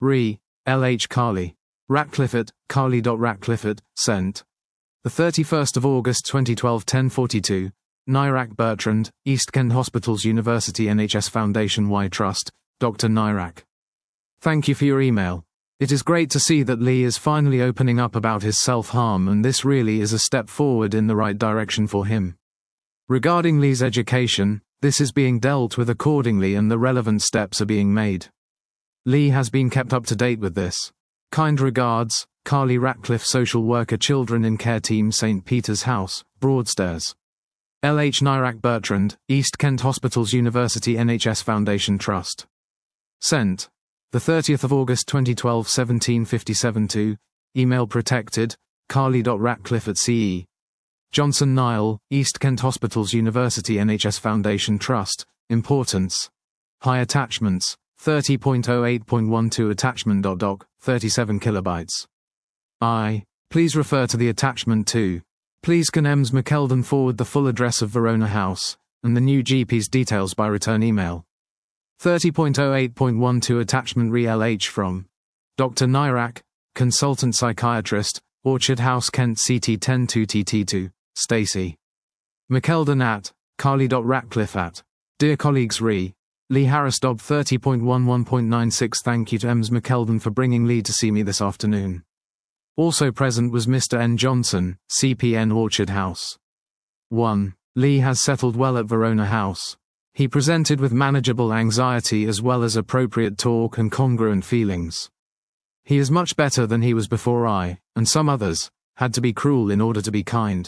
Re. L.H. Carley. Ratcliffe at carley.ratcliffe@, sent. The 31st of August 2012, 10:42. Nairak Bertrand, East Kent Hospitals University NHS Foundation Y Trust, Dr. Nairak. Thank you for your email. It is great to see that Lee is finally opening up about his self-harm, and this really is a step forward in the right direction for him. Regarding Lee's education, this is being dealt with accordingly and the relevant steps are being made. Lee has been kept up to date with this. Kind regards, Carley Ratcliffe, Social Worker, Children in Care Team, St. Peter's House, Broadstairs. L.H. Nairak Bertrand, East Kent Hospitals University NHS Foundation Trust. Sent. The 30th of August 2012, 17:57 to. Email protected, carley.ratcliffe@ce. Johnson Niall, East Kent Hospitals University NHS Foundation Trust. Importance. High attachments, 30.08.12 attachment.doc, 37 kilobytes. Please refer to the attachment 2. Please can Ems McKeldin forward the full address of Verona House, and the new GP's details by return email. 30.08.12 attachment re LH from Dr. Nairak, Consultant Psychiatrist, Orchard House, Kent, CT 102TT2, Stacey. McKeldin at carley.ratcliffe@. Dear colleagues, Lee Harris Dobb 30.11.96. Thank you to Ems McKeldin for bringing Lee to see me this afternoon. Also present was Mr. N. Johnson, CPN, Orchard House. 1. Lee has settled well at Verona House. He presented with manageable anxiety as well as appropriate talk and congruent feelings. He is much better than he was before I, and some others, had to be cruel in order to be kind.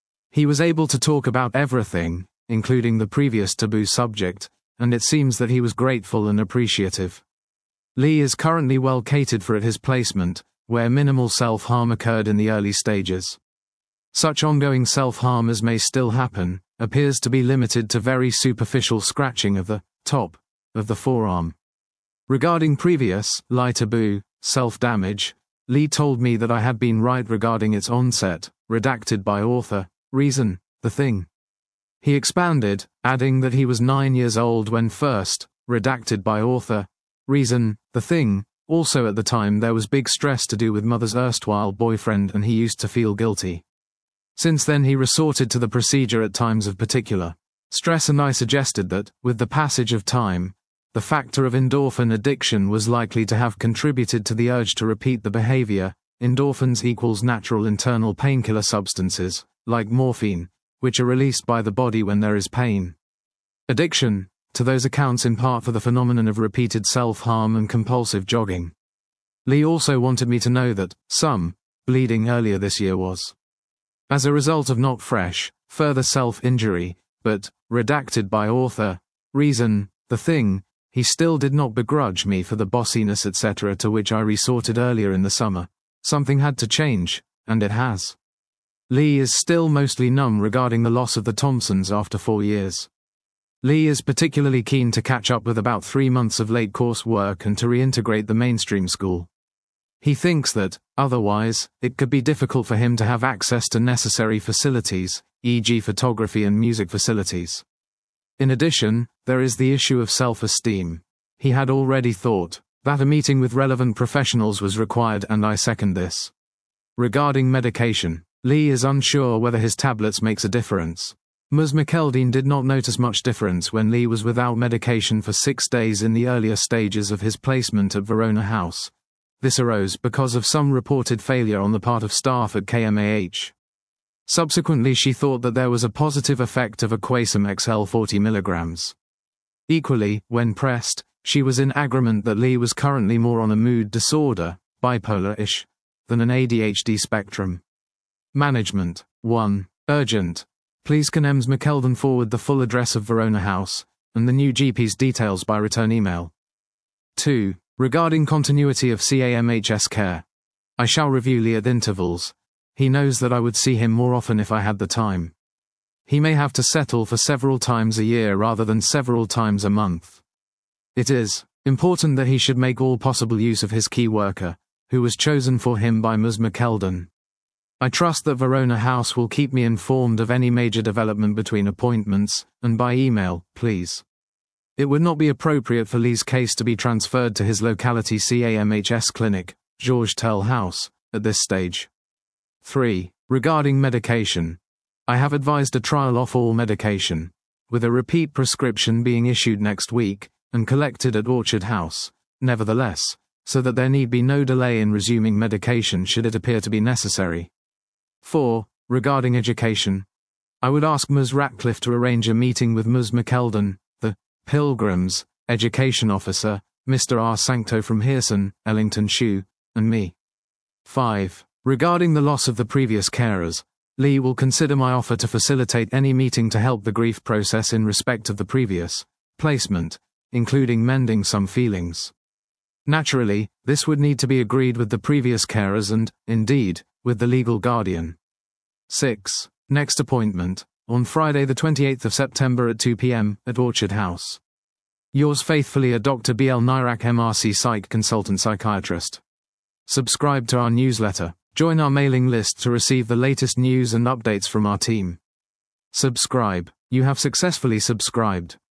He was able to talk about everything, including the previous taboo subject, and it seems that he was grateful and appreciative. Lee is currently well catered for at his placement, where minimal self-harm occurred in the early stages. Such ongoing self-harm as may still happen, appears to be limited to very superficial scratching of the top of the forearm. Regarding previous, taboo, self-damage, Lee told me that I had been right regarding its onset, redacted by author, reason, the thing. He expanded, adding that he was 9 years old when first, redacted by author, reason, the thing. Also at the time there was big stress to do with mother's erstwhile boyfriend and he used to feel guilty. Since then he resorted to the procedure at times of particular stress, and I suggested that, with the passage of time, the factor of endorphin addiction was likely to have contributed to the urge to repeat the behavior. Endorphins equals natural internal painkiller substances, like morphine, which are released by the body when there is pain. Addiction, to those accounts in part for the phenomenon of repeated self-harm and compulsive jogging. Lee also wanted me to know that some bleeding earlier this year was as a result of not fresh, further self-injury, but, redacted by author, reason, the thing. He still did not begrudge me for the bossiness etc. to which I resorted earlier in the summer. Something had to change, and it has. Lee is still mostly numb regarding the loss of the Thompsons after 4 years. Lee is particularly keen to catch up with about 3 months of late course work and to reintegrate the mainstream school. He thinks that, otherwise, it could be difficult for him to have access to necessary facilities, e.g. photography and music facilities. In addition, there is the issue of self-esteem. He had already thought that a meeting with relevant professionals was required, and I second this. Regarding medication, Lee is unsure whether his tablets makes a difference. Ms. McKeldin did not notice much difference when Lee was without medication for 6 days in the earlier stages of his placement at Verona House. This arose because of some reported failure on the part of staff at KMAH. Subsequently she thought that there was a positive effect of Aquasum XL 40 mg. Equally, when pressed, she was in agreement that Lee was currently more on a mood disorder, bipolar-ish, than an ADHD spectrum. Management. 1. Urgent. Please can Ems McKeldin forward the full address of Verona House, and the new GP's details by return email. 2. Regarding continuity of CAMHS care. I shall review Lee at intervals. He knows that I would see him more often if I had the time. He may have to settle for several times a year rather than several times a month. It is important that he should make all possible use of his key worker, who was chosen for him by Ms. McKeldin. I trust that Verona House will keep me informed of any major development between appointments, and by email, please. It would not be appropriate for Lee's case to be transferred to his locality CAMHS clinic, Georges Tell House, at this stage. 3. Regarding medication. I have advised a trial off all medication, with a repeat prescription being issued next week, and collected at Orchard House, nevertheless, so that there need be no delay in resuming medication should it appear to be necessary. 4. Regarding education. I would ask Ms. Ratcliffe to arrange a meeting with Ms. McKeldin, the Pilgrims Education Officer, Mr. R. Sancto from Hearson, Ellington Shoe, and me. 5. Regarding the loss of the previous carers, Lee will consider my offer to facilitate any meeting to help the grief process in respect of the previous placement, including mending some feelings. Naturally, this would need to be agreed with the previous carers and, indeed, with the legal guardian. 6. Next appointment, on Friday the 28th of September at 2 p.m. at Orchard House. Yours faithfully, a Dr. B.L. Nairak, MRC Psych Consultant Psychiatrist. Subscribe to our newsletter. Join our mailing list to receive the latest news and updates from our team. Subscribe. You have successfully subscribed.